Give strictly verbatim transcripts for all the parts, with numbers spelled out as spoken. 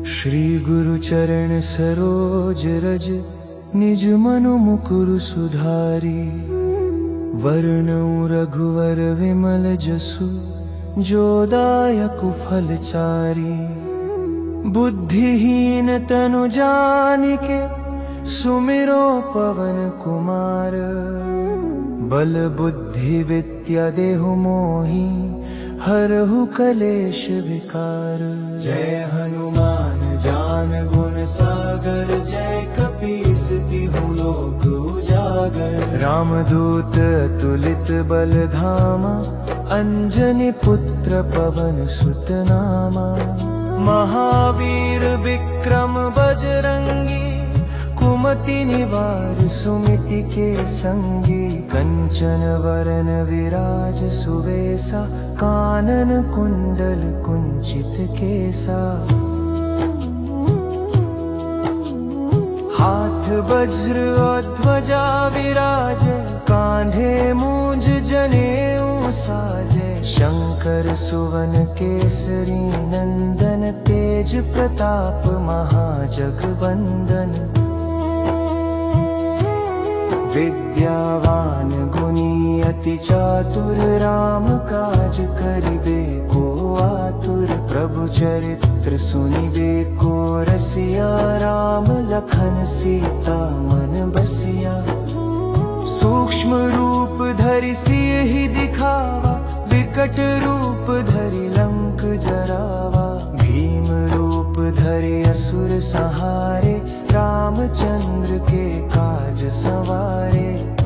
श्री गुरु चरण सरोज रज निज मनु मुकुरु सुधारी। वरनऊ रघुवर विमल जसु जो दायकु फल चारी। बुद्धिहीन तनु जानिके सुमिरो पवन कुमार। बल बुद्धि विद्या देहु मोहि हरहु कलेश विकार। जय हनुमान ज्ञान गुण सागर जय कपीस तिहुँ लोक उजागर। रामदूत अतुलित बल धामा अंजनी पुत्र पवन सुत नामा। महावीर विक्रम बजरंगी कुमति निवार सुमति के संगी। कंचन वरन विराज सुवेसा कानन कुंडल कुंचित केसा। हाथ वज्र और ध्वजा विराजे कांधे मूंज जनेऊ साजे। शंकर सुवन केसरी नंदन तेज प्रताप महाजगवंदन। विद्यावान गुणी अति चातुर राम काज करिबे को आतुर। प्रभु चरित्र सुनिबे को रसिया राम लखन सीता मन बसिया। सूक्ष्म रूप धरि सियहि दिखावा विकट रूप धरि लंक जरावा। भीम रूप धरि असुर संहारे रामचंद्र के काज सवारे।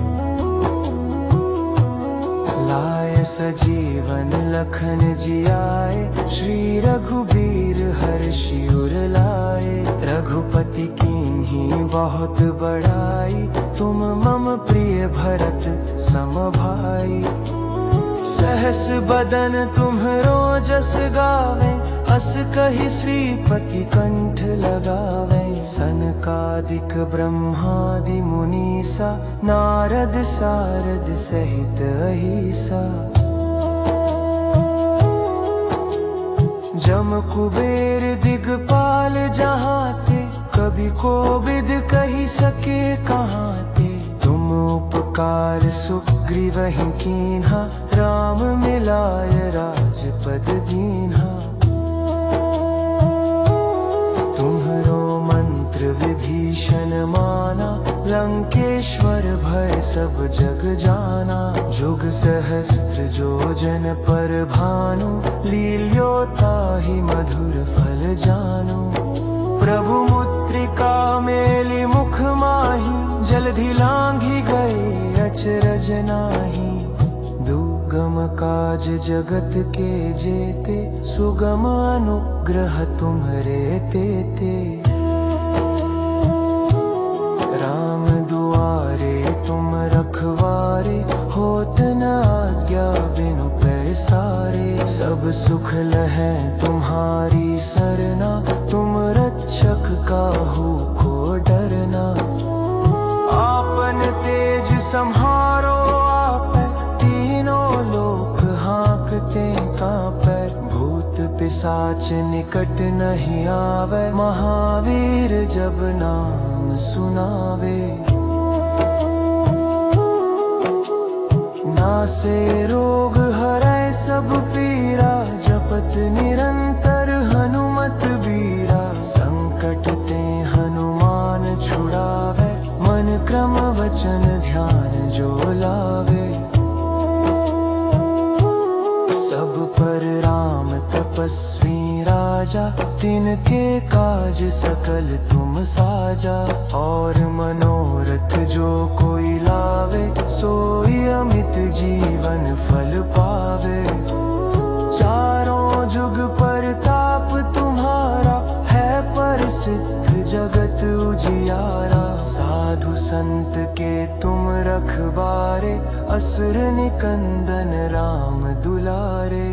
लाय सजीवन लखन जियाए श्री रघुबीर हर्षि उर लाए। रघुपति कीन्ही बहुत बड़ाई तुम मम प्रिय भरत सम भाई। सहस बदन तुम्हरो जस गावे अस कहि श्रीपति कंठ लगावे। सनकादिक ब्रह्मादि मुनीसा नारद सारद सहित अहिसा। जम कुबेर दिगपाल जहाते कभी कोविद कही सके कहाते। तुम उपकार सुग्रीवहि कीन्हा राम मिलाय राजपद दीन्हा। तुम्हरो मंत्र विभीषण माना लंकेश्वर भय सब जग जाना। जुग सहस्त्र जो जन पर भानु लील्योताहि मधुर फल जानु। प्रभु मुद्रिका मेलि मुख माहि जलधि लांघि गए अचरज नाही। दुर्गम काज जगत के जेते सुगम अनुग्रह तुम्हरे तेते। राम दुआरे तुम रखवारे होत न आज्ञा बिनु पैसारे। सब सुख लहै तुम्हारी सरना तुम रक्षक काहू को डरना। आपन तेज सम्हारो आपै तीनों लोक हाँकते कांपै। भूत पिशाच निकट नहीं आवे महावीर जब नाम सुनावे। नासे रोग हरै सब पीरा जपत निरंतर हनुमत बीरा। संकट ते हनुमान छुड़ावे मन क्रम वचन ध्यान जो लावे। सब पर राम तपस्वी राजा तिनके काज सकल तुम साजा। और मनोरथ जो कोई लावे सोई अमित जीवन फल पावे। चारों जुग परताप तुम्हारा है प्रसिद्ध जगत उजियारा। साधु संत के तुम रखवारे असुर निकंदन राम दुलारे।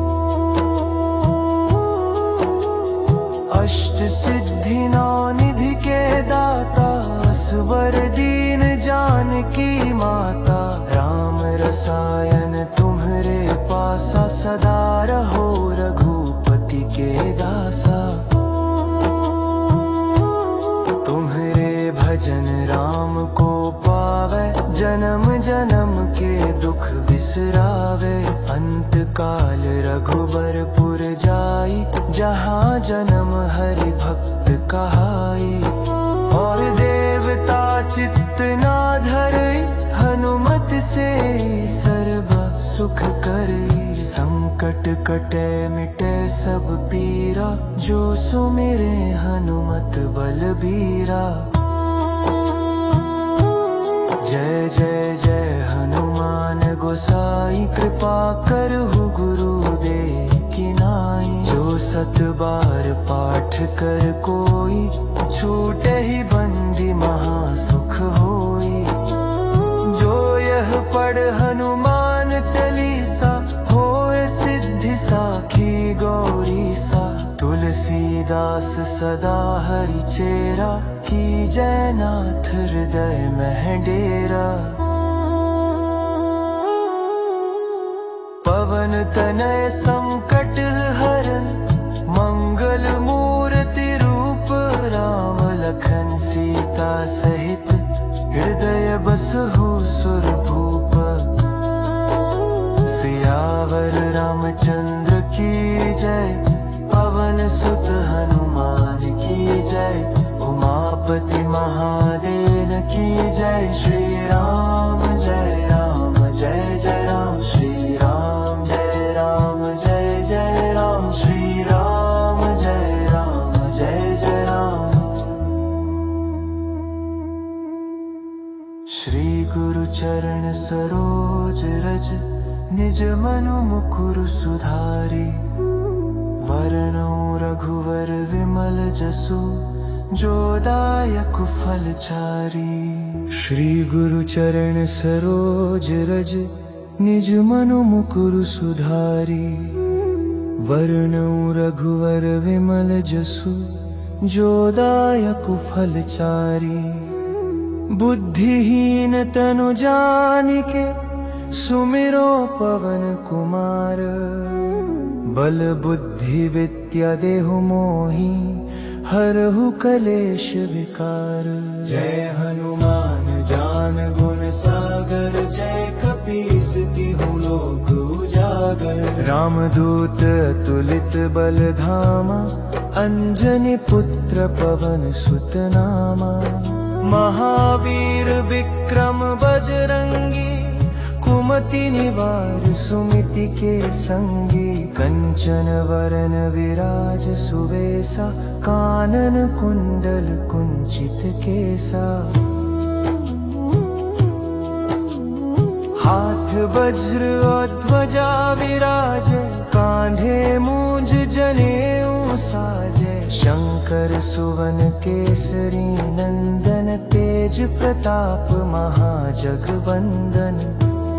अष्ट सिद्धि नौ निधि के दाता असवर दीन जानकी माता। राम रसायन तुम्हरे पासा सदा रहो रघुपति के दासा। बिसरावे। अंत काल रघुबरपुर जाई, जहाँ जन्म हरि भक्त कहाई। और देवता चित्त ना धरई, हनुमत से सर्व सुख करई। संकट कटे मिटे सब पीरा, जो सुमिरे हनुमत बलबीरा। जय जय जय हनुमान गोसाई, कृपा करहु गुरुदेव की नाई। जो सत बार पाठ कर कोई, छूटे ही बंदी महासुख होई। जो यह पढ़ हनुमान चालीसा, होए सिद्धि साखी गौरी सा। तुलसीदास सदा हरि चेरा, की जय नाथ हृदय में डेरा। पवन तनय संकट हरन, मंगल मूर्ति रूप। राम लखन सीता सहित, हृदय बसहु सुरभूप। सियावर रामचंद्र की जय, पवन सुत हनुमान की जय। उमापति महादेव की जय। श्री राम जय राम जय जय राम। श्री राम जय राम जय जय राम। श्री राम जय राम जय जय राम। श्री गुरु चरण सरोज रज, निज मनु मुकुर सुधारी। वरनौ रघुवर विमल जसु, जो दायक फल चारी। श्री गुरु चरण सरोज रज, निज मनु मुकुर सुधारी। वरनौ रघुवर विमल जसु, जो दायक फल चारी। बुद्धिहीन तनु जानिके, सुमिरो पवन कुमार। बल बुद्धि विद्या देहु मोहि, हरहु कलेश विकार। जय हनुमान ज्ञान गुण सागर, जय कपीस तिहुँ लोक उजागर। रामदूत अतुलित बल धामा, अंजनी पुत्र पवन सुत नामा। महावीर विक्रम बजरंगी, कुमति निवार सुमिति के संगी। कंचन वरन विराज सुवेसा, कानन कुंडल कुंचित केसा। हाथ वज्र और ध्वजा विराजे, कांधे मूंज जनेऊ साजे। शंकर सुवन केसरी नंदन, तेज प्रताप महाजगवंदन।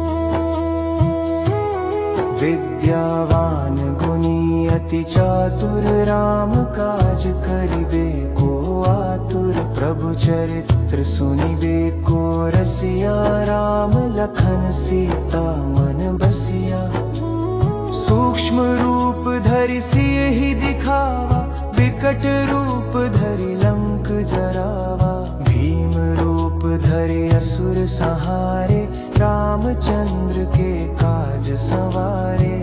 विद्यावान गुणी अति चातुर, राम काज करिबे को आतुर। प्रभु चरित्र सुनिबे को रसिया, राम लखन सीता मन बसिया। सूक्ष्म रूप धरि सियहि दिखावा, विकट रूप धरि लंक जरावा। भीम रूप धरि असुर संहारे, रामचंद्र के काज सवारे।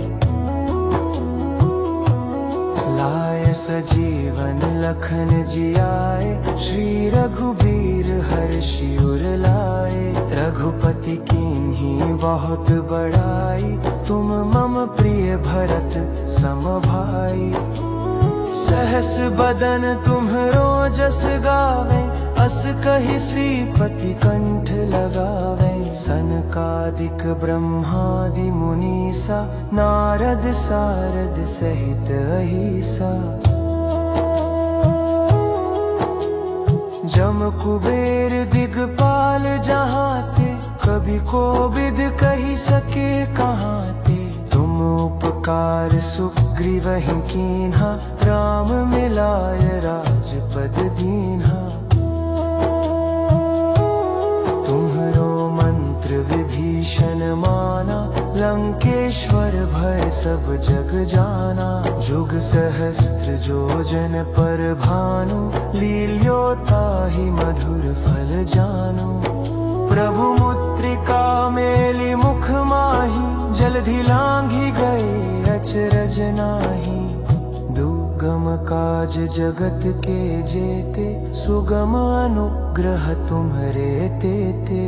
लाय सजीवन लखन जियाए, श्री रघुबीर हर्षि उर लाए। रघुपति कीन्ही बहुत बड़ाई, तुम मम प्रिय भरत सम भाई। सहस बदन तुम्हरो जस गावे, अस कहि श्रीपति कंठ लगावे। सनकादिक ब्रह्मादि मुनीसा, नारद सारद सहित अहिसा। जम कुबेर दिगपाल जहाँ ते, कभी कोविद कही सके कहाँ ते। तुम उपकार सुग्रीवहि कीन्हा, राम मिलाय राजपद दीन्हा। तुम्हरो मंत्र विभीषण माना, लंकेश्वर भय सब जग जाना। जुग सहस्त्र जो जन पर भानु, लील्योता ही मधुर फल जानु। प्रभु मुद्रिका मेलि मुख माही, जलधि लांघि गए अचरज नाही, दुर्गम काज जगत के जेते, सुगम अनुग्रह तुम्हरे तेते।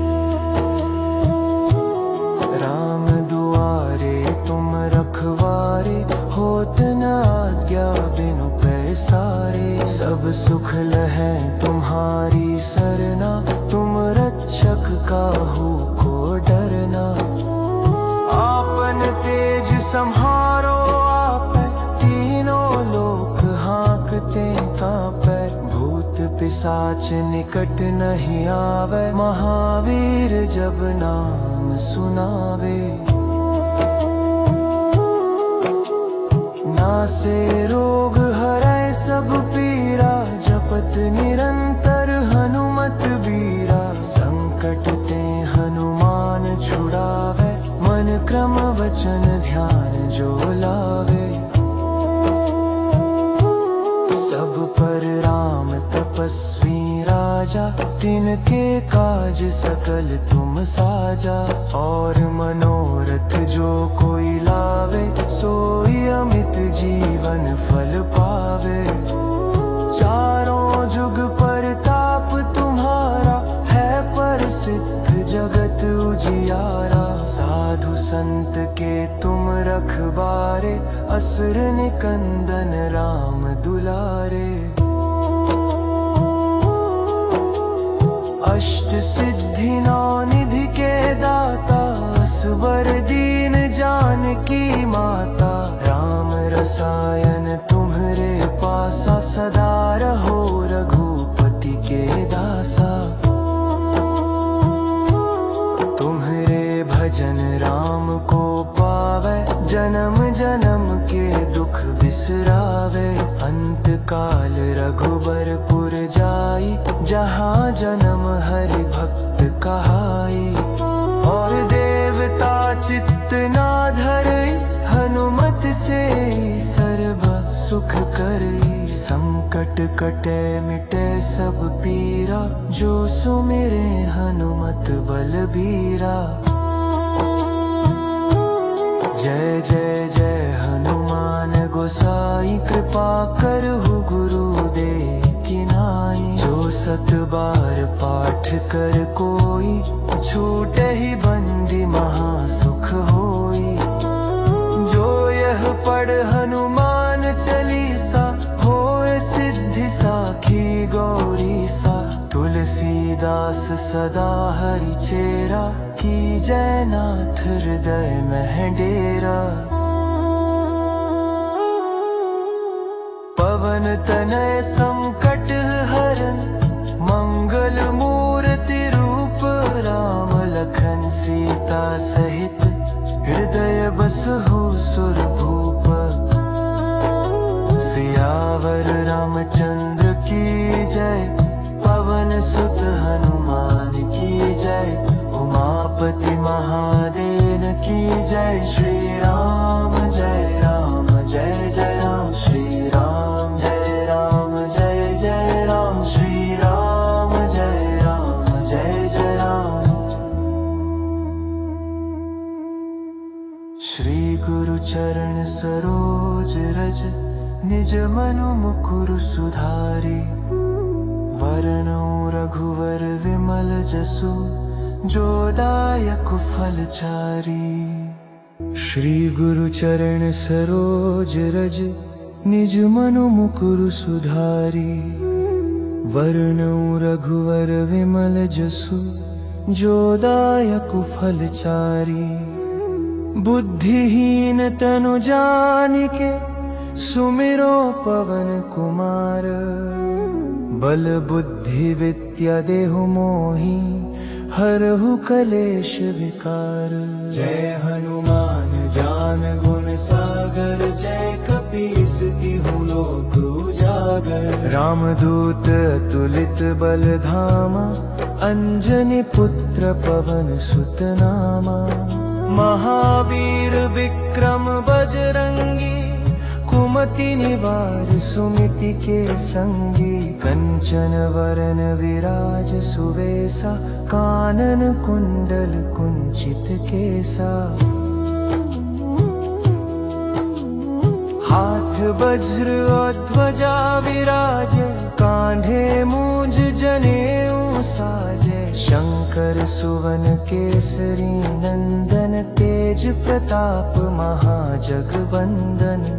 राम दुआरे तुम रखवारे, होत न आज्ञा बिनु पैसारे। सब सुख लहै तुम्हारी सरना, तुम रक्षक काहू को डरना। आपन तेज सम्हारो आपै, तीनों लोक हाँकते कांपै। भूत पिशाच निकट नहीं आवे, महावीर जब नाम सुनावे। नासे रोग हरै सब पीरा, जपत निरंतर हनुमत बीरा। संकट ते हनुमान छुड़ावे, मन क्रम वचन ध्यान जो लावे। सब पर राम तपस्वी राजा, तिनके काज सकल तुम साजा। और मनोरथ जो कोई लावे, सोई अमित जीवन फल पावे। चारों जुग परताप तुम्हारा, है प्रसिद्ध जगत उजियारा। साधु संत के तुम रखवारे, असुर निकंदन राम दुलारे। अष्ट सिद्धि नौ निधि के दाता, असवर दीन जानकी माता। राम रसायन तुम्हरे पासा, सदा रहो रघुपति के दासा। तुम्हरे भजन राम को पावे, जन्म जन्म के दुख बिसरावे। अंत काल रघुबरपुर जाई, जहाँ जन्म हरि भक्त कहाई। और देवता चित्त ना धरई, हनुमत से सर्व सुख करई। संकट कटे मिटे सब पीरा, जो सुमिरे हनुमत बलबीरा। जय जय जय हनुमान गोसाई, कृपा करहु गुरुदेव की नाई। जो सत बार पाठ कर कोई, छूटे ही बंदी महासुख होई। जो यह पढ़ हनुमान चालीसा, होए सिद्धि साखी गौरी सा। तुलसीदास सदा हरि चेरा, की जय नाथ हृदय में डेरा। पवन तनय संकट हरन, मंगल मूर्ति रूप। राम लखन सीता सहित, हृदय बसहु सुरभूप। सियावर रामचंद्र की जय, पवन सुत हनुमान की जय। उमापति महादेव की जय। श्री राम जय राम जय जय राम। श्री राम जय राम जय जय राम। श्री राम जय राम जय जय राम। श्री गुरु चरण सरोज रज, निज मनु मुकुर सुधारी। वरनौ रघुवर विमल जसु, जो दायक फल चारी। श्री गुरु चरण सरोज रज, निज मनु मुकुर सुधारी। वरनौ रघुवर विमल जसु, जो दायक फल चारी। बुद्धिहीन तनु जानिके, सुमिरो पवन कुमार। बल बुद्धि विद्या देहु मोहि, हरहु कलेश विकार। जय हनुमान ज्ञान गुण सागर, जय कपीस तिहु लोक उजागर। रामदूत अतुलित बल धामा, अंजनी पुत्र पवन सुत नामा। महावीर विक्रम बजरंगी, कुमति निवार सुमिति के संगी। कंचन वरन विराज सुवेसा, कानन कुंडल कुंचित केसा। वज्र और ध्वजा विराजे, कांधे मूंज जनेऊ साजे। शंकर सुवन केसरी नंदन, तेज प्रताप महाजगवंदन।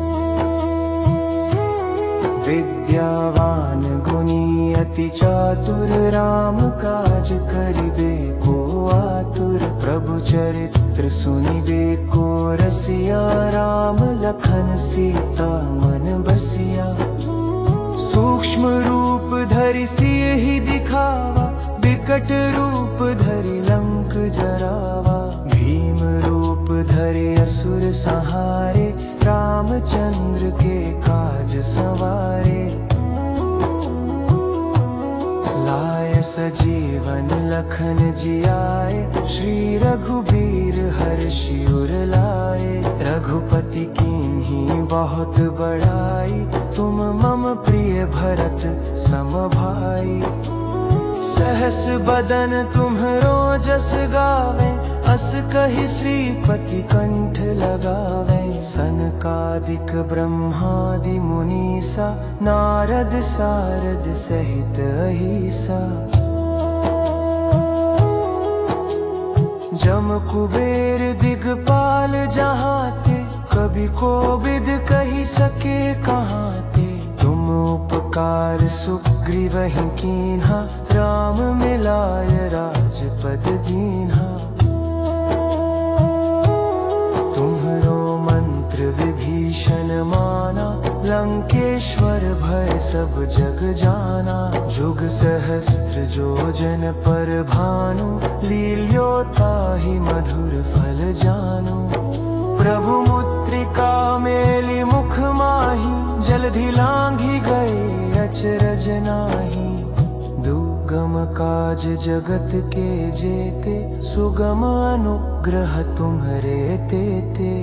विद्यावान गुणी अति चातुर, राम काज करिबे को आतुर। प्रभु चरित्र सुनिबे को रसिया, राम लखन सीता मन बसिया। सूक्ष्म रूप धरि सियहि दिखावा, विकट रूप धरि लंक जरावा। भीम रूप धरि असुर संहारे, रामचंद्र के काज सवारे। लाय सजीवन लखन जियाए, श्री रघुबीर हर्षि उर लाए। रघुपति कीन्ही बहुत बड़ाई, तुम मम प्रिय भरत सम भाई। सहस बदन तुम्हरो जस गावे, अस कहि श्रीपति कंठ लगावे। सनकादिक ब्रह्मादि मुनीसा, नारद सारद सहित अहिसा। जम कुबेर दिगपाल जहाँ थे, कभी कोविद कही सके कहाँ थे। तुम उपकार सुग्रीवहि कीन्हा, राम मिलाय राजपद दीन्हा। तुम्हरो मंत्र विभीषण माना, लंकेश्वर भय सब जग जाना। जुग सहस्त्र जो जन पर भानु, लील्योताहि मधुर फल जानु। प्रभु मुद्रिका मेलि मुख माहि, जलधि लांघि गए अचरज नाही। दुर्गम काज जगत के जेते, सुगम अनुग्रह तुम्हरे तेते।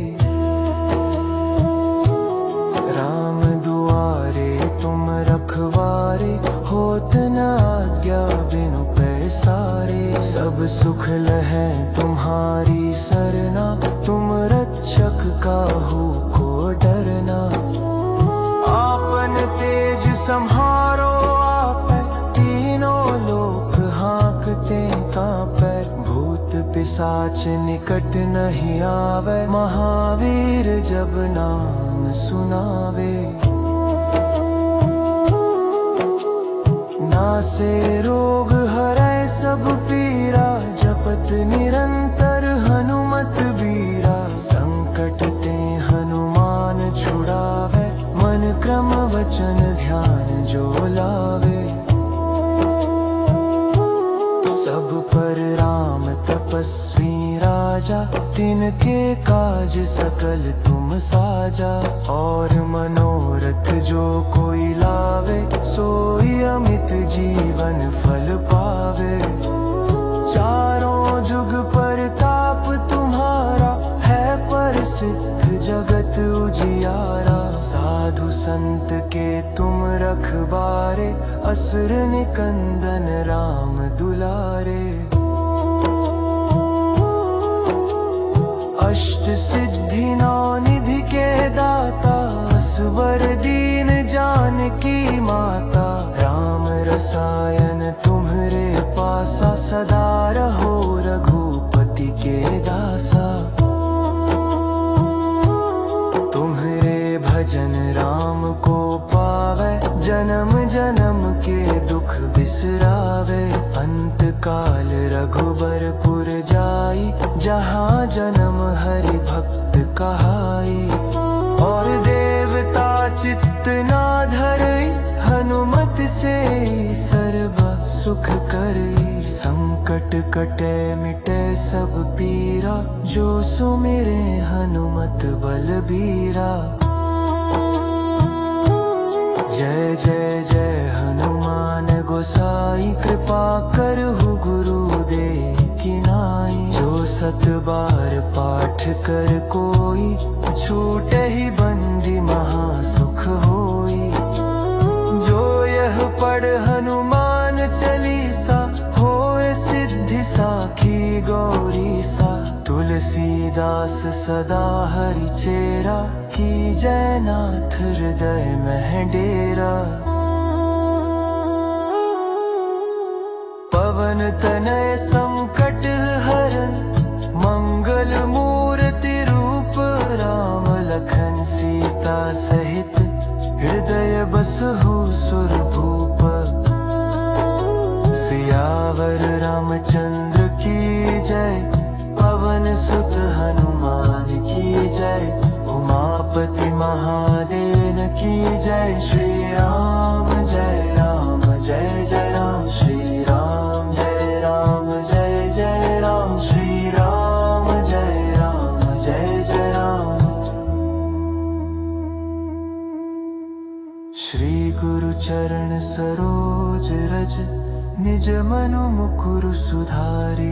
राम दुआरे तुम रखवारे, होत न आज्ञा बिनु पैसारे। सब सुख लहै तुम्हारी सरना, तुम रक्षक काहू को डरना। आपन तेज सम्हारो आपै, तीनों लोक हाँकते कांपै। भूत पिशाच निकट नहीं आवे, महावीर जब नाम सुनावे। नासे रोग हरै सब पीरा, जपत निरंतर हनुमत बीरा। संकट ते हनुमान छुड़ावे, मन क्रम वचन ध्यान जो लावे। सब पर राम तपस्वी राजा, तिनके काज सकल तुम साजा। और मनोरथ जो कोई लावे, सोई अमित जीवन फल पावे। चारों जुग परताप तुम्हारा, है प्रसिद्ध जगत उजियारा। साधु संत के तुम रखवारे, असुर निकंदन राम दुलारे। अष्ट सिद्धि नौ निधि के दाता, असवर दीन जानकी माता। राम रसायन तुम्हरे पासा, सदा रहो रघुपति के दासा। तुम्हरे भजन राम को पावे, जन्म जन्म के दुख बिसरावे। अंत काल रघुबरपुर जाई, जहाँ जन्म हरि भक्त कहाई। और देवता चित्त ना धरई, हनुमत से सर्व सुख करई। संकट कटे मिटे सब पीरा, जो सुमिरे हनुमत बलबीरा। जय जय जय हनुमान गोसाई, कृपा करहु गुरुदेव की नाई। जो सत बार पाठ कर कोई, छूटे ही बंदी महासुख होई। जो यह पढ़ हनुमान चालीसा, होए सिद्धि साखी गौरी सा। तुलसीदास सदा हरि चेरा, की जय, नाथ हृदय में डेरा। पवन तनय संकट हरन, मंगल मूर्ति रूप, राम लखन सीता सहित हृदय बसहु सुरभूप। सियावर रामचंद्र की जय, पवन सुत हनुमान की जय, उमापति महादेव की जय। श्री राम जय राम जय जय राम, श्री राम जय राम जय जय राम, श्री राम जय राम जय जय राम। श्री गुरु चरण सरोज रज, निज मनु मुकुरु सुधारी।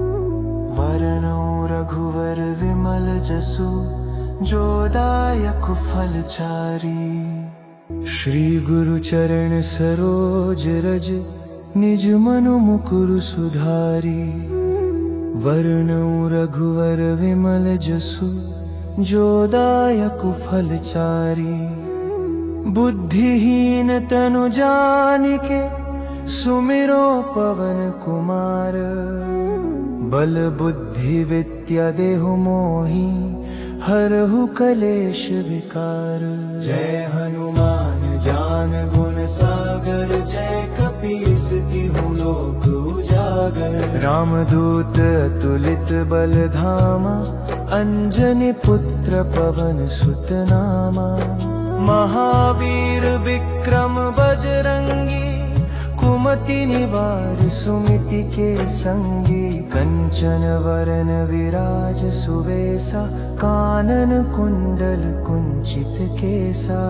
वरनौ रघुवर विमल जसु, जो दायक फल चारी। श्री गुरु चरण सरोज रज, निज मनु मुकुरु सुधारी। वरनौ रघुवर विमल जसु, जो दायक फल चारी। बुद्धिहीन तनु जानिके, सुमिरो पवन कुमार। बल बुद्धि विद्या देहु मोहि, हरहु कलेश विकार। जय हनुमान ज्ञान गुण सागर, जय कपीस तिहुँ लोक उजागर। रामदूत अतुलित बल धामा, अंजनी पुत्र पवन सुत नामा। महावीर विक्रम बजरंगी, कुमति निवार सुमति के संगी। कंचन वरन विराज सुवेसा, कानन कुंडल कुंचित केसा।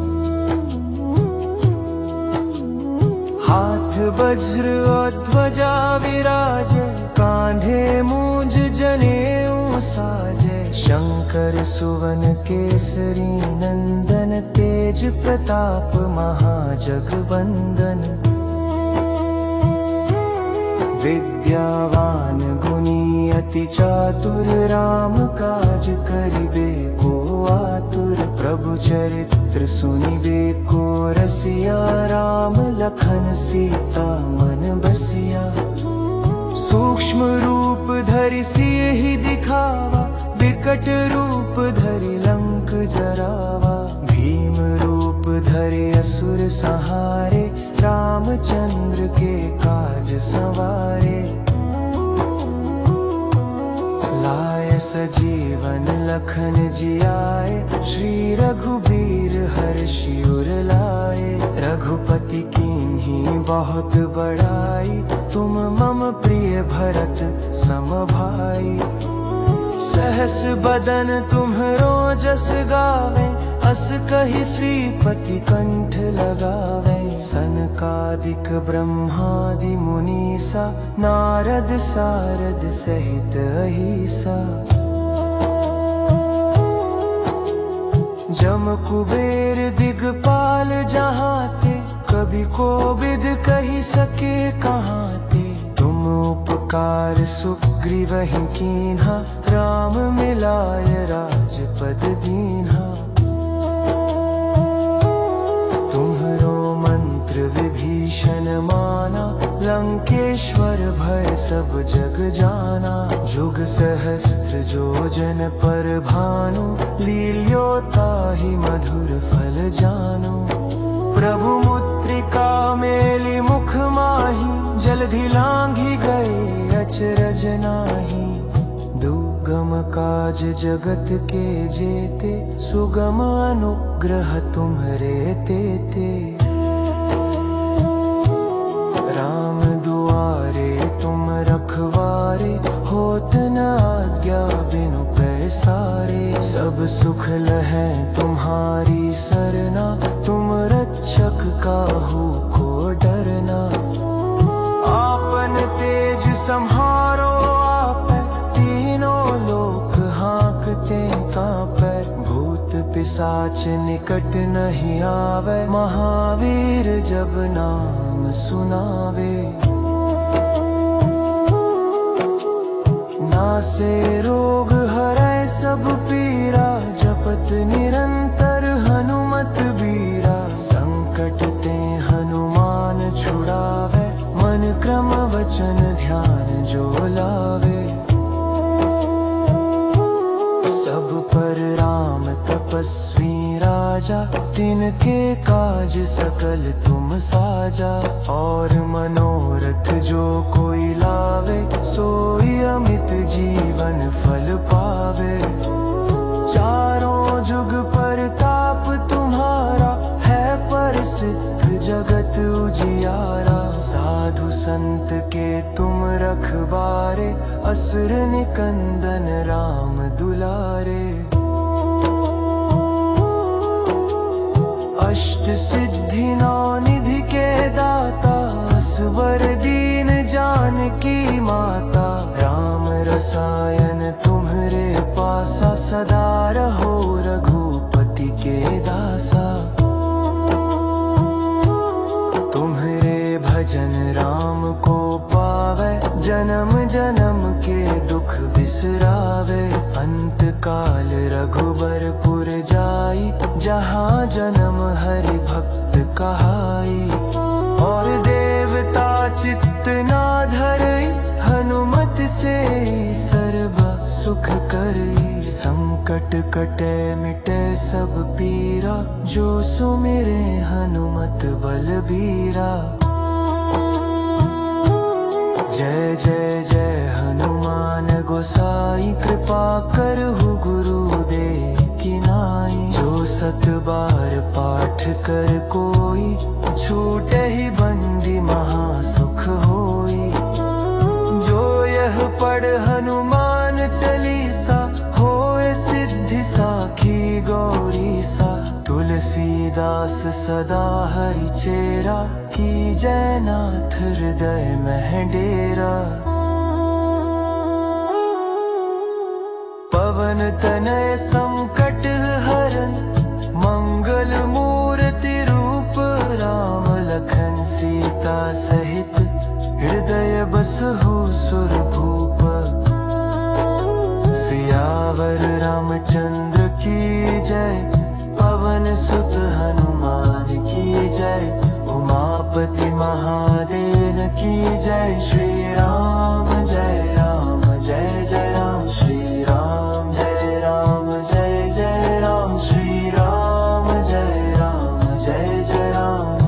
हाथ वज्र और ध्वजा विराजे, कांधे मूंज जनेऊ साजे। शंकर सुवन केसरी नंदन, तेज प्रताप महाजगवंदन। विद्यावान गुणी अति चातुर, राम काज करिबे को आतुर। प्रभु चरित्र सुनिबे को रसिया, राम लखन सीता मन बसिया। सूक्ष्म रूप धरि सियहि दिखावा, विकट रूप धरि लंक जरावा। भीम रूप धरि असुर संहारे, रामचंद्र के काज सवारे। लाय सजीवन लखन जियाए, श्री रघुबीर हर्षि उर लाए। रघुपति कीन्ही बहुत बड़ाई, तुम मम प्रिय भरत सम भाई। सहस बदन तुम्हरो जस गावे, अस कहि श्रीपति कंठ लगावे। सनकादिक ब्रह्मादि मुनीसा, नारद सारद सहित अहिसा। जम कुबेर दिगपाल जहाते, कभी कोविद कहि सके कहाते। तुम उपकार सुग्रीवहि कीन्हा, राम मिलाय राजपद दीन्हा। तुम्हरो मंत्र विभीषण माना, लंकेश्वर भय सब जग जाना। जुग सहस्त्र जो जन पर भानु, लील्योताहि मधुर फल जानु। प्रभु मुद्रिका मेलि मुख माहि, जलधि लांघि गए अचरज नाही। दुर्गम काज जगत के जेते, सुगम अनुग्रह तुम्हरे तेते। राम दुआरे तुम रखवारे, होत न आज्ञा बिनु पैसारे। सब सुख लहै तुम्हारी सरना, तुम रक्षक काहू को डरना। आपन तेज सम्हारो आपै, तीनों लोक हाँकते कांपै। भूत पिशाच निकट नहीं आवे, महावीर जब नाम सुनावे। नासे रोग हरै सब पीरा, जप जपत निरंतर हनुमत बीरा। संकट ते हनुमान छुड़ावे, मन क्रम वचन ध्यान जो लावे। सब पर राम तपस्वी राजा, तिनके काज सकल तुम साजा। और मनोरथ जो कोई लावे, सोई अमित जीवन फल पावे। चारों जुग परताप तुम्हारा, है प्रसिद्ध जगत उजियारा। साधु संत के तुम रखवारे, असुर निकंदन राम दुलारे। अष्ट सिद्धि नौ निधि के दाता, असवर दीन जानकी माता। राम रसायन तुम्हरे पासा, सदा रहो रघुपति के दासा। तुम्हरे भजन राम को पावे, जन्म जन्म के दुख बिसरावे। अंत काल रघुबरपुर जाई, जहाँ जन्म हरि भक्त कहाई। और देवता चित्त ना धरई, हनुमत से सर्व सुख करई। संकट कटे मिटे सब पीरा, जो सुमिरे हनुमत बलबीरा। जय जय जय हनुमान गोसाई, कृपा करहु गुरुदेव की नाई। जो सत बार पाठ कर कोई, छूटे ही बंदी महासुख होई। जो यह पढ़ हनुमान चालीसा, होए सिद्धि साखी गौरी सा। तुलसीदास सदा हरि चेरा, की जय नाथ हृदय में डेरा। पवन तनय संकट हरन, मंगल मूर्ति रूप। राम लखन सीता सहित, हृदय बसहु सुरभूप। सियावर रामचंद्र की जय, पवन सुत हनुमान की जय। उमापति महादेव की जय। श्री राम जय राम जय जय राम। श्री राम जय राम जय जय राम। श्री राम जय राम जय जय राम।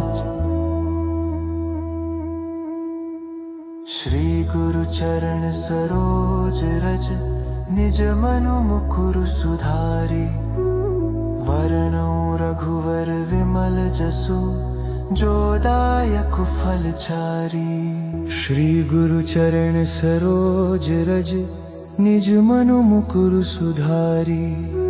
श्री गुरु चरण सरोज रज, निज मनु मुकुर सुधारी। वरनौ रघुवर विमल जसु, जो दायक फल चारी। श्री गुरु चरण सरोज रज, निज मनु मुकुर सुधारी।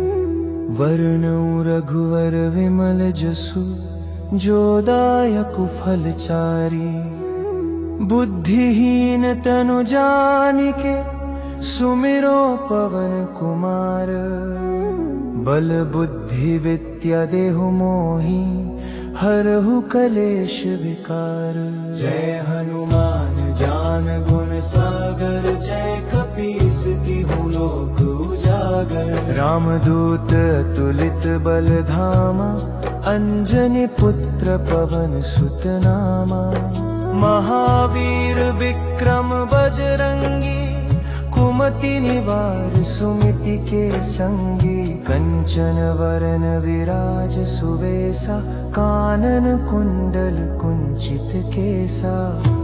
वरनौ रघुवर विमल जसु, जो दायक फल चारी। बुद्धिहीन तनु जानिके, सुमिरो पवन कुमार। बल बुद्धि विद्या देहु मोहि, हरहु कलेश विकार। जय हनुमान ज्ञान गुण सागर, जय कपीस तिहु लोक उजागर। रामदूत अतुलित बल धामा, अंजनी पुत्र पवन सुत नामा। महावीर विक्रम बजरंगी, कुमति निवार सुमति के संगी। कंचन वरन विराज सुवेसा, कानन कुंडल कुंचित केसा।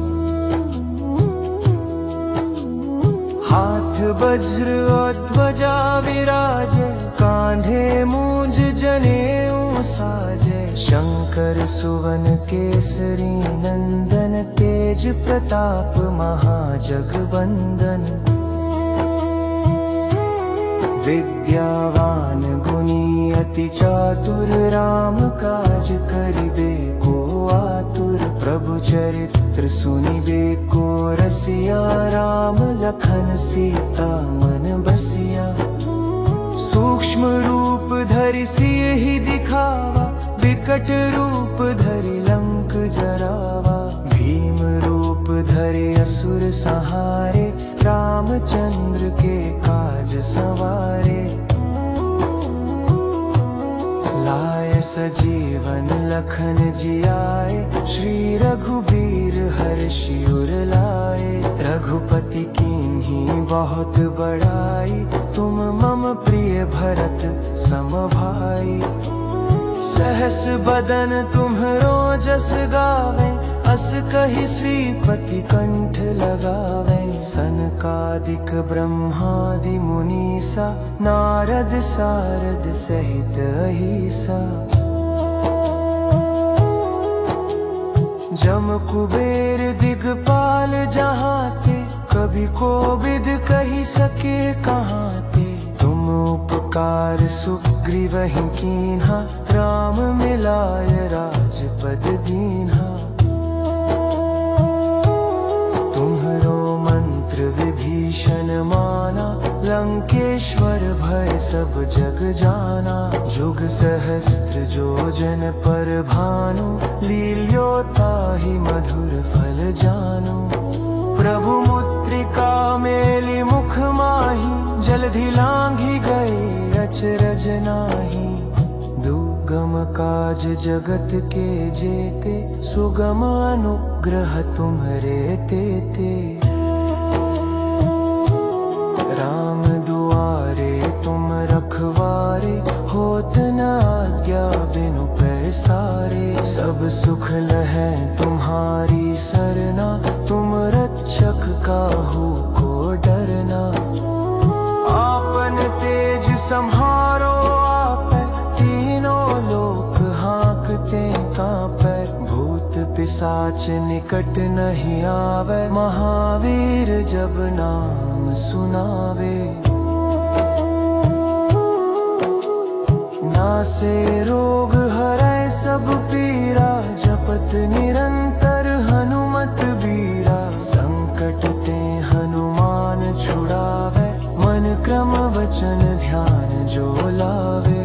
हाथ वज्र और ध्वजा विराजे, कांधे मूंज जनेऊ साजे। शंकर सुवन केसरी नंदन, तेज प्रताप महाजगवंदन। विद्यावान गुणी अति चातुर, राम काज करिबे को आतुर। प्रभु चरित्र सुनिबे को रसिया, राम लखन सीता मन बसिया। सूक्ष्म रूप धरि सियहि दिखावा, विकट रूप धरि लंक जरावा। भीम रूप धरि असुर संहारे, रामचंद्र के काज सवारे। लाए सजीवन लखन जी आए, श्री रघुबीर हर्षि उर लाए। रघुपति कीन्ही बहुत बड़ाई, तुम मम प्रिय भरत सम भाई। सहस बदन तुम्हरो जस गावे, अस कहि श्रीपति कंठ लगावे। सनकादिक ब्रह्मादि मुनीसा, नारद सारद सहित अहिसा। जम कुबेर दिगपाल जहाँ ते, कभी कोविद कही सके कहाँ ते। तुम उपकार सुग्रीवहि कीन्हा, राम मिलाय राजपद दीन्हा। तुम्हरो मंत्र विभीषण माना, लंकेश्वर भय सब जग जाना। जुग सहस्त्र जो जन पर भानु, लील्योता ही मधुर फल जानू। प्रभु मुद्रिका मेली मुख माही, जलधि लांघि गए अचरज नाही। दुर्गम काज जगत के जेते, सुगम अनुग्रह तुम्हरे तेते। राम दुआरे तुम रखवारे, होत न आज्ञा बिनु पैसारे। सब सुख लहै तुम्हारी सरना, तुम रक्षक काहू को डरना। आपन तेज सम्हारो आपै, तीनों लोक हाँकते कांपै। भूत पिशाच निकट नहीं आवे, महावीर जब नाम सुनावे। नासे रोग हरै सब पीरा, जपत निरंतर हनुमत बीरा। संकट ते हनुमान छुड़ावे, मन क्रम वचन ध्यान जो लावे।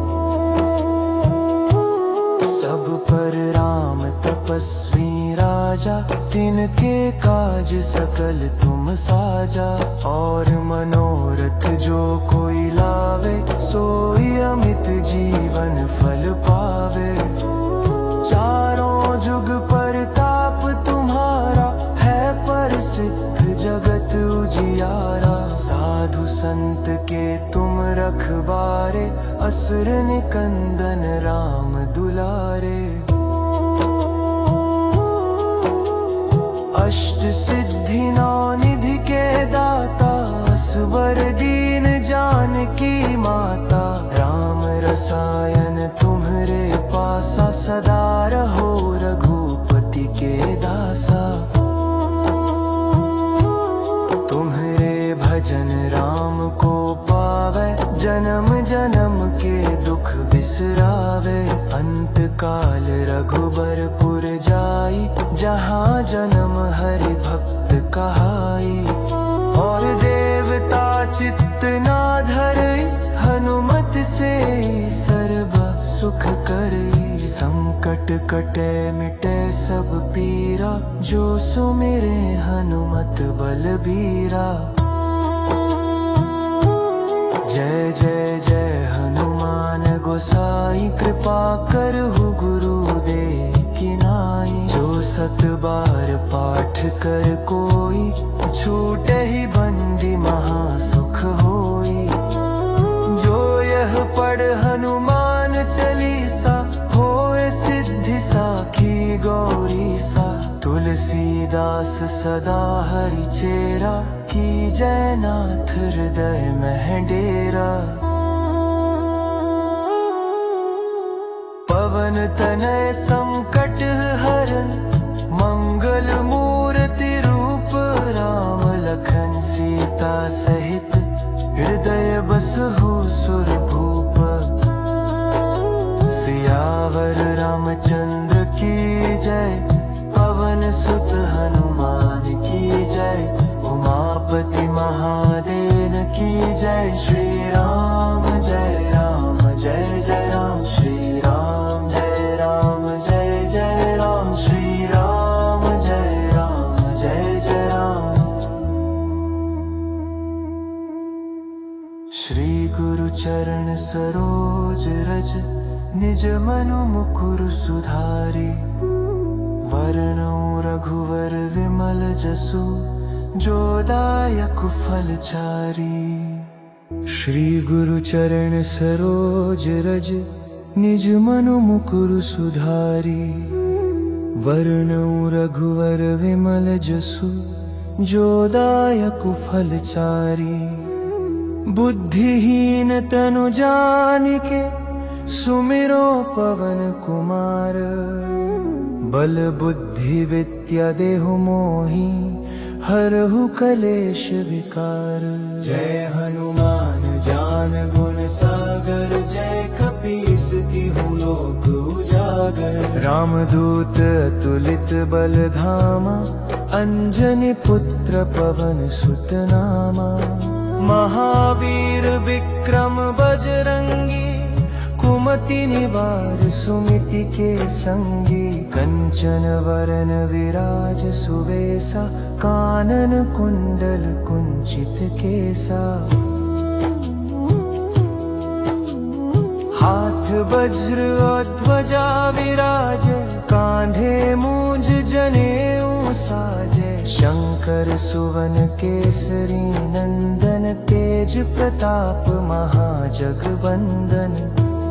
सब पर राम तपस्वी राजा, तिनके काज सकल तुम साजा। और मनोरथ जो कोई लावे, सोई अमित जीवन फल पावे। चारों जुग परताप तुम्हारा, है प्रसिद्ध जगत उजियारा। साधु संत के तुम रखवारे, असुर निकंदन राम दुलारे। अष्ट सिद्धि नौ निधि के दाता, असवर दीन जानकी माता। राम रसायन तुम्हरे पासा, सदा रहो रघुपति के दासा। तुम्हरे भजन राम को पावे, जन्म जन्म के दुख बिसरावे। अंत काल रघुबरपुर जाई, जहाँ जन्म हरि भक्त कहाई। और देवता चित्त ना धरई, हनुमत से सर्व सुख करई। संकट कटे मिटे सब पीरा, जो सुमिरे हनुमत बलबीरा। जय जय जय हनुमान गोसाई, कृपा करहु गुरुदेव की नाई। जो सत बार पाठ कर कोई, छूटे ही बंदी महासुख होई। जो यह पढ़ हनुमान चालीसा, होए सिद्धि साखी गौरी सा। तुलसीदास सदा हरि चेरा, की जय नाथ हृदय में डेरा। पवन तनय संकट हरन, मंगल मूर्ति रूप। राम लखन सीता सहित, हृदय बसहु सुरभूप। सियावर रामचंद्र की जय, पवन सुत हनुमान की जय। उमापति महादेव की जय। श्री राम जय राम जय जय राम। श्री राम जय राम जय जय राम। श्री राम जय राम जय जय राम। श्री गुरु चरण सरोज रज, निज मनु मुकुरु सुधारी। वरणौ रघुवर विमल जसु, जो दायक फल चारी। श्री गुरु चरण सरोज रज, निज मनु मुकुरु सुधारी। वरणौ रघुवर विमल जसु, जो दायक फल चारी। बुद्धिहीन तनु जानिके, सुमिरो पवन कुमार। बल बुद्धि विद्या देहु मोहि, हरहु कलेश विकार। जय हनुमान ज्ञान गुण सागर, जय कपीस तिहुँ लोक उजागर। रामदूत अतुलित बल धामा, अंजनी पुत्र पवन सुत नामा। महावीर विक्रम बजरंगी, कुमति निवार सुमति के संगी। कंचन वरन विराज सुवेसा, कानन कुंडल कुंचित केसा। हाथ वज्र और ध्वजा विराजे, कांधे मूंज जनेऊ साजे। शंकर सुवन केसरी नंदन, तेज प्रताप महाजगवंदन।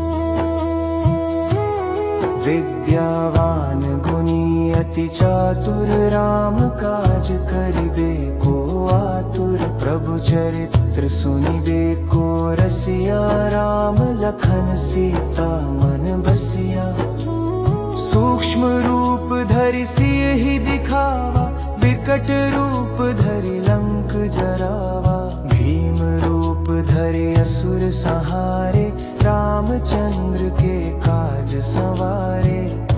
विद्यावान गुणी अति चातुर, राम काज करिबे को आतुर। प्रभु चरित्र सुनिबे को रसिया, राम लखन सीता मन बसिया। सूक्ष्म रूप धरि सियहि दिखावा, विकट रूप धरि लंक जरावा। भीम रूप धरि असुर संहारे, रामचंद्र के काज सवारे।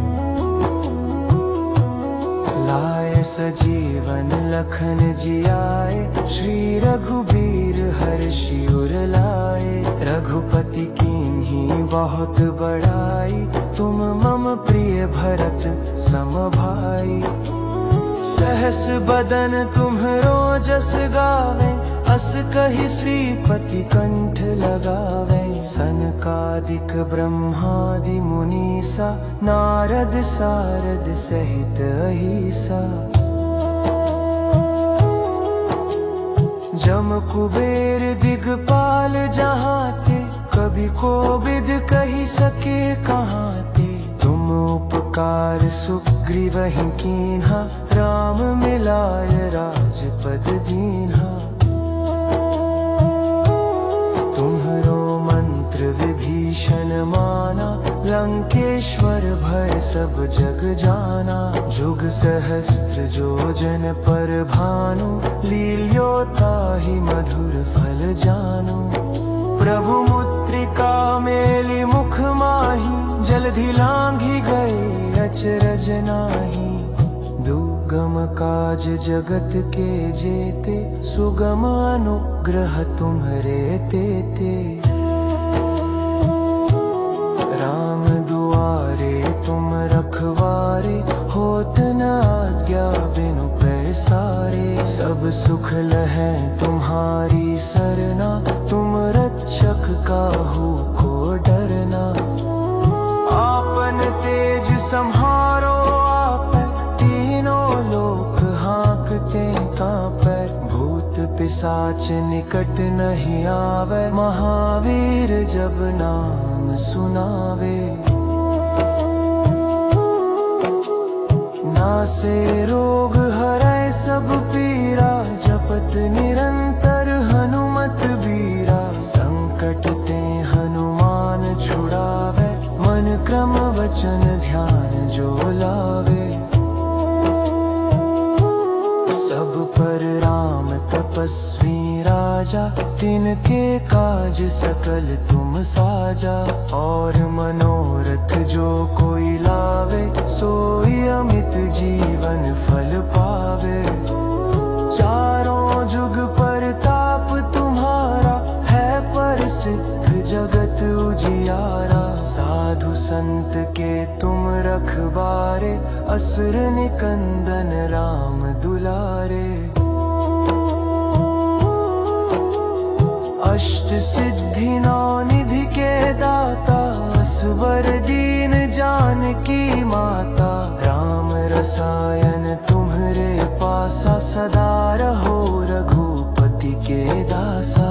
लाए सजीवन लखन जियाए, श्री रघुबीर हर्षि उर लाए। रघुपति कीन्ही बहुत बड़ाई, तुम मम प्रिय भरत सम भाई। सहस बदन तुम्हरो जस गावे, अस कहि श्रीपति कंठ लगावे। सनकादिक ब्रह्मादि मुनीसा, नारद सारद सहित अहिसा। जम कुबेर दिगपाल जहाते, कभी कोविद कहि सके कहाते। तुम उपकार सुग्रीवहि कीन्हा, राम मिलाय राजपद दीन्हा। तुम्हरो मंत्र विभीषण माना, लंकेश्वर भय सब जग जाना। जुग सहस्त्र जो जन पर भानु, लील्योताहि मधुर फल जानु। प्रभु मुद्रिका मेलि मुख माहि, जलधि लांघि गए अचरज नाही। दुर्गम काज जगत के जेते, सुगम अनुग्रह तुम्हरे तेते। राम दुआरे तुम रखवारे, होत न आज्ञा बिनु पैसारे। सब सुख लहै तुम्हारी सरना, तुम रक्षक काहू को डरना। आपन तेज सम्हारो आपै, तीनों लोक हाँकते कांपै। भूत पिशाच निकट नहीं आवे, महावीर जब नाम सुनावे। नासे रोग हरै सब पीरा, जपत निरंतर हनुमत बीरा। संकट ते हनुमान छुड़ावे, मन क्रम वचन ध्यान जो लावे। सब पर राम तपस्वी राजा, तिनके काज सकल तुम साजा। और मनोरथ जो कोई लावे, सोई अमित जीवन फल पावे। चारों जुग परताप तुम्हारा, है प्रसिद्ध जगत उजियारा। साधु संत के तुम रखवारे, असुर निकंदन राम दुलारे। अष्ट सिद्धि नौ निधि के दाता, असुर वर दीन जानकी माता, राम रसायन तुम्हरे पासा, सदा रहो रघुपति के दासा।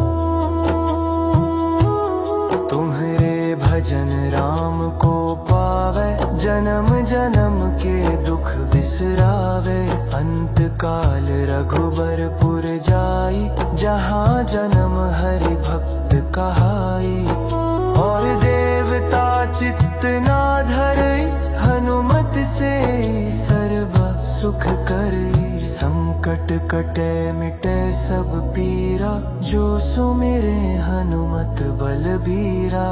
तुम्हरे भजन राम को पावे, जन्म जन्म के दुख बिसरावे। अंत काल रघुबरपुर जाई, जहाँ जन्म हरि भक्त कहाई। और देवता चित्त ना धरई, हनुमत से सर्व सुख करई। संकट कटे मिटे सब पीरा, जो सुमिरे हनुमत बलबीरा।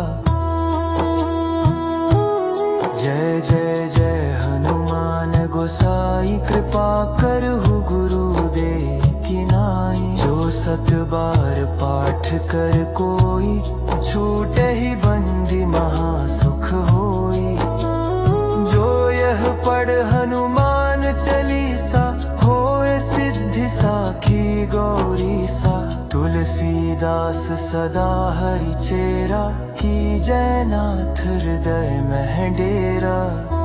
जय जय जय हनुमान गोसाई, कृपा करहु गुरुदेव की नाई। जो सत बार पाठ कर कोई, छूटे ही बंदी महासुख होई। जो यह पढ़ हनुमान चालीसा, होए सिद्धि साखी गौरी सा। तुलसीदास सदा हरि चेरा, की जय नाथ हृदय में डेरा।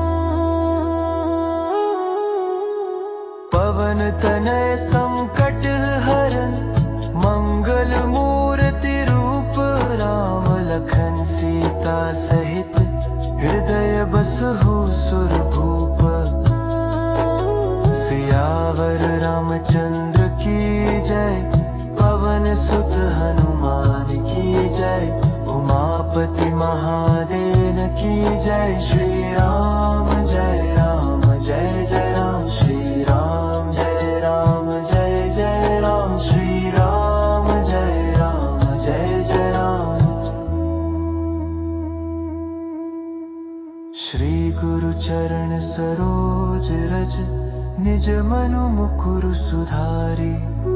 पवन तनय संकट हरन, मंगल मूर्ति रूप। राम लखन सीता सहित, हृदय बसहु सुरभूप। सियावर रामचंद्र की जय, पवन सुत हनुमान की जय। उमापति महादेव की जय। श्री राम जय राम जय जय राम। श्री राम जय राम जय जय राम। श्री राम जय राम जय जय राम। श्री गुरु चरण सरोज रज, निज मनु मुकुरु सुधारी।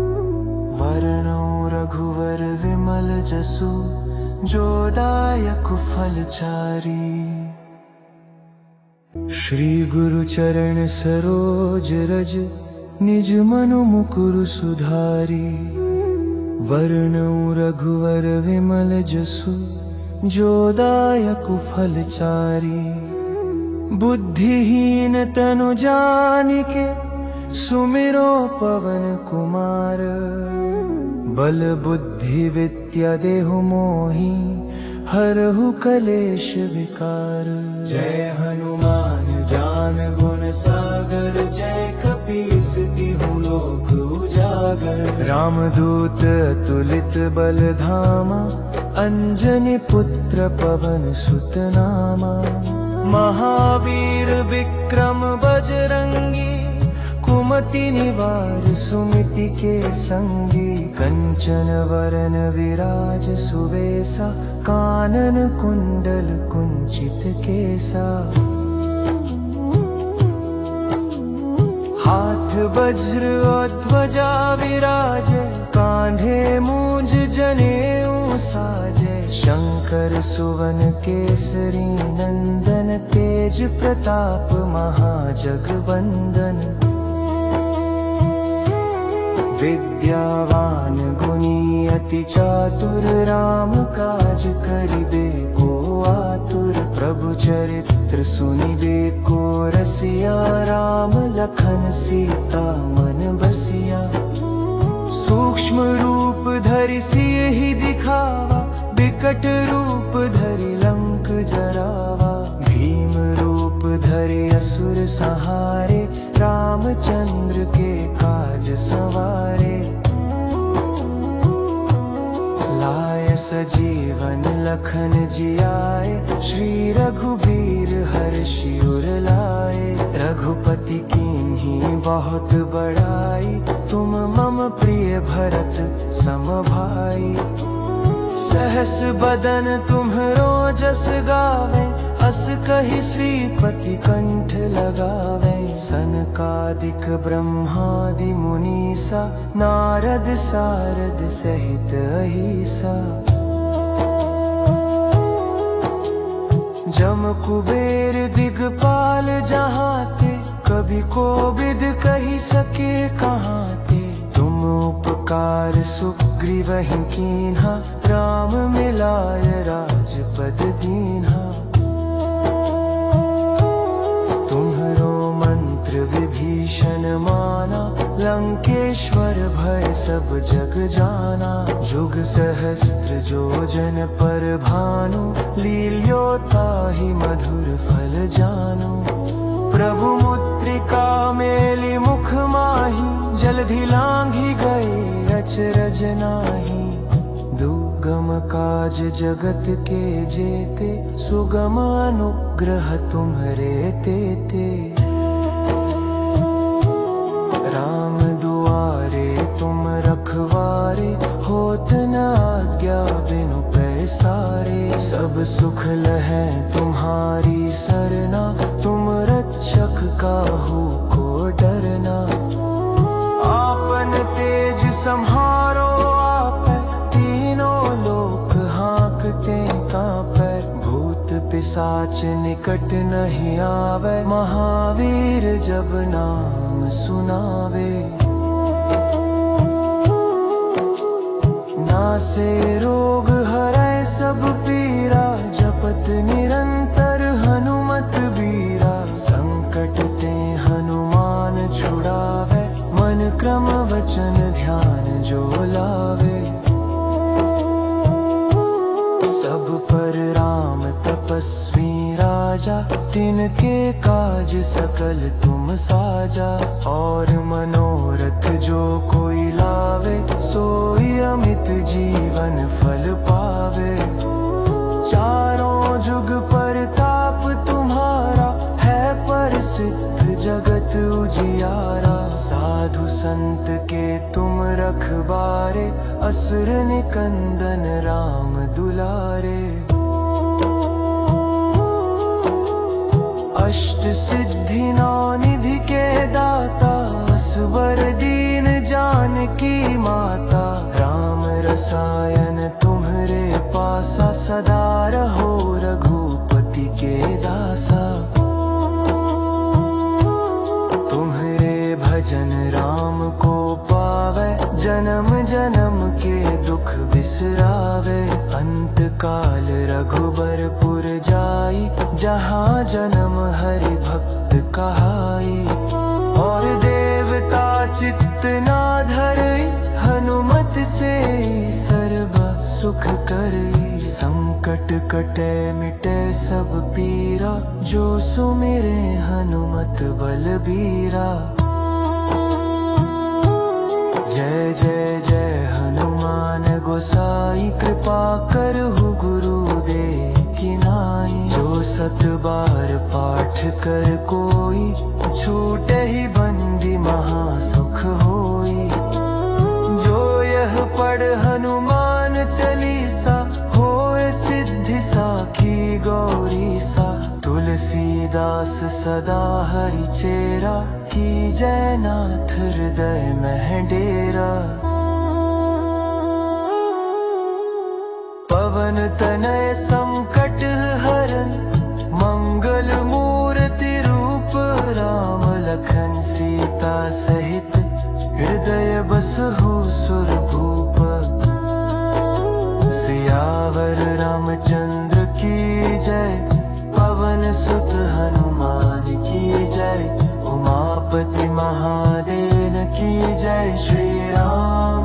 वरनौ रघुवर विमल जसु, जो दायक फल चारी। श्री गुरु चरण सरोज रज, निज मनु मुकुरु सुधारी। वरनौ रघुवर विमल जसु, जो दायक फल चारी। बुद्धिहीन तनु जानिके, सुमिरो पवन कुमार। बल बुद्धि विद्या देहु मोहि, हरहु कलेश विकार। जय हनुमान ज्ञान गुण सागर, जय कपीस तिहु लोक उजागर। रामदूत अतुलित बल धामा, अंजनी पुत्र पवन सुत नामा। महावीर विक्रम बजरंगी, कुमति निवार सुमति के संगी। कंचन वरन विराज सुवेसा, कानन कुंडल कुंचित केसा। हाथ वज्र और ध्वजा विराजे, कांधे मूंज जनेऊ साजे। शंकर सुवन केसरी नंदन, तेज प्रताप महाजगवंदन। विद्यावान गुणी अति चातुर, राम काज करिबे को आतुर। प्रभु चरित्र सुनिबे को रसिया, राम लखन सीता मन बसिया। सूक्ष्म रूप धरि सियहि दिखावा, बिकट रूप धरि लंक जरावा। भीम रूप धरि असुर संहारे, रामचंद्र के काज सवारे। लाय सजीवन लखन जियाए, श्री रघुबीर हर्षि उर लाए। रघुपति कीन्ही बहुत बड़ाई, तुम मम प्रिय भरत सम भाई। सहस बदन तुम्हरो जस गावे, अस कहि श्रीपति कंठ लगावे। सनकादिक ब्रह्मादि मुनीसा, नारद सारद सहित अहिसा। जम कुबेर दिगपाल जहाते, कभी कोविद कही सके कहाते। तुम उपकार सुग्रीवहि कीन्हा, राम मिलाय राजपद दीन्हा। तुम्हरो मंत्र विभीषण माना, लंकेश्वर भय सब जग जाना। जुग सहस्त्र जो जन पर भानु, लील्योता ही मधुर फल जानु। प्रभु मुद्रिका मेली मुख माही, जलधि लांघी गए अचरज नाही। दुर्गम काज जगत के जेते, सुगम अनुग्रह तुम्हरे तेते। राम दुआरे तुम रखवारे, होत न आज्ञा बिनु पैसारे। सब सुख लहै तुम्हारी सरना, तुम रक्षक काहू को डरना। आपन तेज सम्हारो आपै, तीनों लोक हाँकते कांपै। भूत पिशाच निकट नहीं आवे, महावीर जब नाम सुनावे। नासे रोग हरै सब पीरा, जपत निरंतर हनुमत बीरा। संकट ते हनुमान छुड़ावे, मन क्रम वचन ध्यान जो लावे। सब पर राम तपस्वी राजा, तिनके काज सकल तुम साजा। और मनोरथ जो कोई लावे, सोई अमित जीवन फल पावे। चारों जुग परताप तुम्हारा, है प्रसिद्ध जगत उजियारा। साधु संत के तुम रखबारे, असुर निकंदन राम दुलारे। अष्ट सिद्धि नौ निधि के दाता, असवर दीन जानकी माता। राम रसायन तुम्हरे पासा, सदा रहो रघुपति के दासा। तुम्हरे भजन राम को पावे, जन्म जन्म के दुख बिसरावे। अंत काल रघुबरपुर जाई, जहाँ जन्म हरि भक्त कहाई। और देवता चित्त ना धरई, हनुमत से सर्व सुख करई। संकट कटे मिटे सब पीरा, जो सुमिरे हनुमत बलबीरा। जय जय जय हनुमान गोसाई, कृपा करहु गुरुदेव की नाई। जो सत बार पाठ कर कोई, छूटे ही बंदी महासुख होई। जो यह पढ़ हनुमान चालीसा, होए सिद्धि साखी गौरी सा। तुलसीदास सदा हरि चेरा, की जय नाथ हृदय में डेरा। पवन तनय संकट हरन, मंगल मूर्ति रूप। राम लखन सीता सहित, हृदय बसहु सुरभूप। सियावर रामचंद्र की जय, पवन सुत हनुमान की जय। उमापति महादेव की जय, श्री राम